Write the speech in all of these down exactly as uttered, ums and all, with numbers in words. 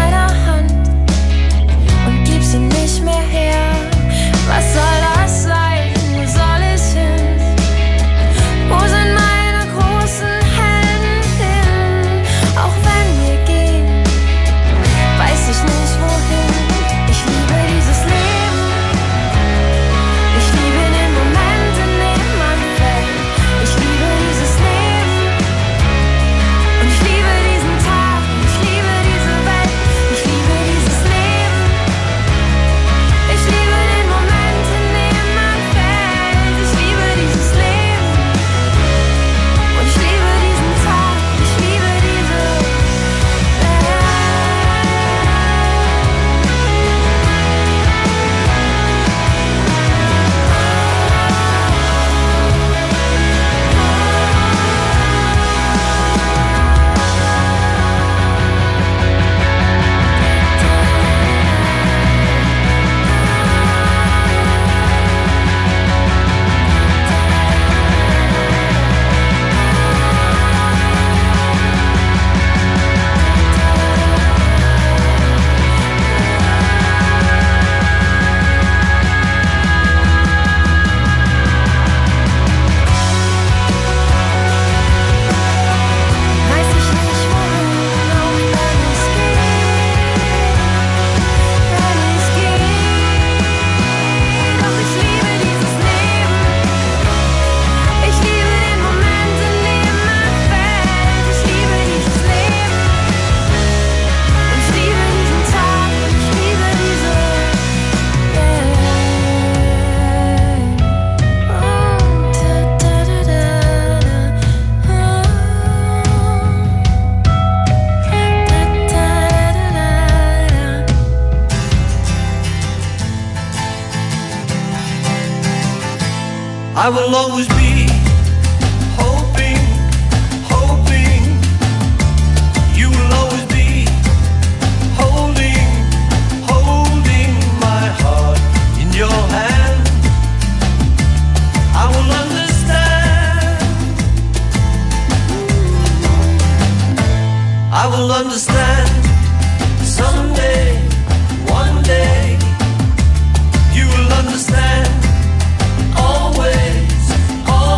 deiner Hand und gib sie nicht mehr her. Was soll das sein? Wo soll ich hin? Wo sind meine großen Helden hin? Auch wenn wir gehen, weiß ich nicht wohin. Ich liebe dieses Leben. Ich liebe den Moment, in dem man fällt. Ich liebe dieses Leben. Und ich liebe diesen Tag. Ich liebe diese Welt. Ich liebe dieses Leben. Ich liebe den Moment, in dem man fällt. Ich liebe dieses Leben. Und ich liebe diesen Tag. Ich liebe diese Welt. Weiß ich nicht wohin, auch wenn es geht, wenn es geht. Doch ich liebe dieses Leben. Ich liebe den Moment, in dem man fällt. Ich liebe dieses Leben. Und ich liebe diesen Tag. Ich liebe diese Welt. Oh, da, da, da, da, da. Oh, da, da, da, da, da. I will always be hoping, hoping. You will always be holding, holding my heart in your hand. I will understand. I will understand someday, one day. You will understand always, always.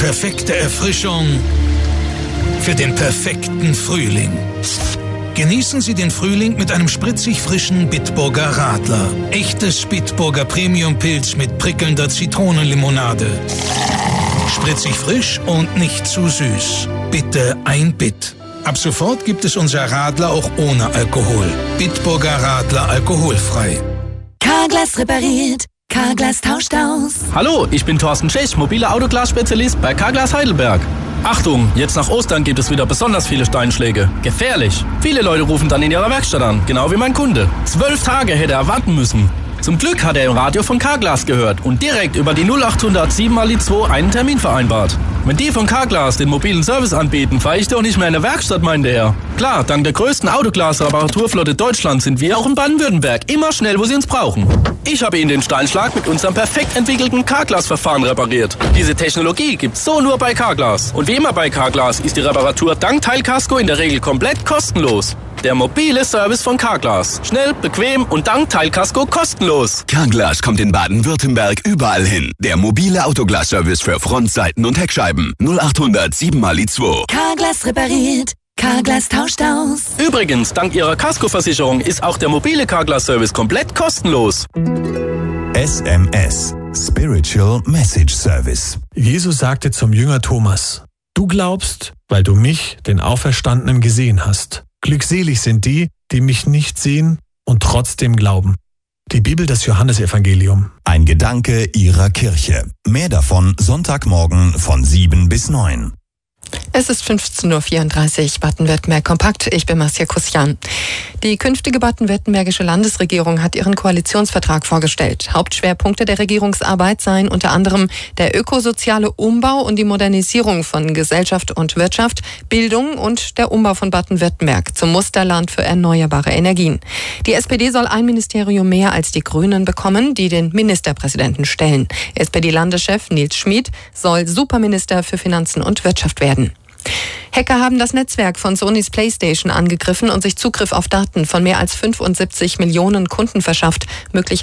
perfekte Erfrischung für den perfekten Frühling. Genießen Sie den Frühling mit einem spritzig frischen Bitburger Radler. Echtes Bitburger Premium-Pilz mit prickelnder Zitronenlimonade. Spritzig frisch und nicht zu süß. Bitte ein Bit. Ab sofort gibt es unser Radler auch ohne Alkohol. Bitburger Radler alkoholfrei. Carglass repariert, Carglass tauscht aus. Hallo, ich bin Thorsten Tschech, mobiler Autoglas-Spezialist bei Carglass Heidelberg. Achtung, jetzt nach Ostern gibt es wieder besonders viele Steinschläge. Gefährlich. Viele Leute rufen dann in ihrer Werkstatt an, genau wie mein Kunde. Zwölf Tage hätte er warten müssen. Zum Glück hat er im Radio von Carglass gehört und direkt über die null achthundert sieben mal die zwei einen Termin vereinbart. Wenn die von Carglass den mobilen Service anbieten, fahre ich doch nicht mehr in der Werkstatt, meinte er. Klar, dank der größten Autoglas-Reparaturflotte Deutschlands sind wir auch in Baden-Württemberg immer schnell, wo sie uns brauchen. Ich habe Ihnen den Steinschlag mit unserem perfekt entwickelten Carglass-Verfahren repariert. Diese Technologie gibt's so nur bei Carglass. Und wie immer bei Carglass ist die Reparatur dank Teilkasko in der Regel komplett kostenlos. Der mobile Service von Carglass. Schnell, bequem und dank Teilkasko kostenlos. Carglass kommt in Baden-Württemberg überall hin. Der mobile Autoglas-Service für Frontseiten und Heckscheiben. null achthundert sieben mal die zwei. Carglass repariert, Carglass tauscht aus. Übrigens, dank Ihrer Kaskoversicherung ist auch der mobile Carglass-Service komplett kostenlos. S M S, Spiritual Message Service. Jesus sagte zum Jünger Thomas: Du glaubst, weil du mich, den Auferstandenen, gesehen hast. Glückselig sind die, die mich nicht sehen und trotzdem glauben. Die Bibel, das Johannesevangelium. Ein Gedanke Ihrer Kirche. Mehr davon Sonntagmorgen von sieben bis neun. Es ist fünfzehn Uhr vierunddreißig, Baden-Württemberg kompakt. Ich bin Marcia Kussian. Die künftige baden-württembergische Landesregierung hat ihren Koalitionsvertrag vorgestellt. Hauptschwerpunkte der Regierungsarbeit seien unter anderem der ökosoziale Umbau und die Modernisierung von Gesellschaft und Wirtschaft, Bildung und der Umbau von Baden-Württemberg zum Musterland für erneuerbare Energien. Die S P D soll ein Ministerium mehr als die Grünen bekommen, die den Ministerpräsidenten stellen. S P D-Landeschef Nils Schmid soll Superminister für Finanzen und Wirtschaft werden. Hacker haben das Netzwerk von Sonys PlayStation angegriffen und sich Zugriff auf Daten von mehr als fünfundsiebzig Millionen Kunden verschafft. Möglicherweise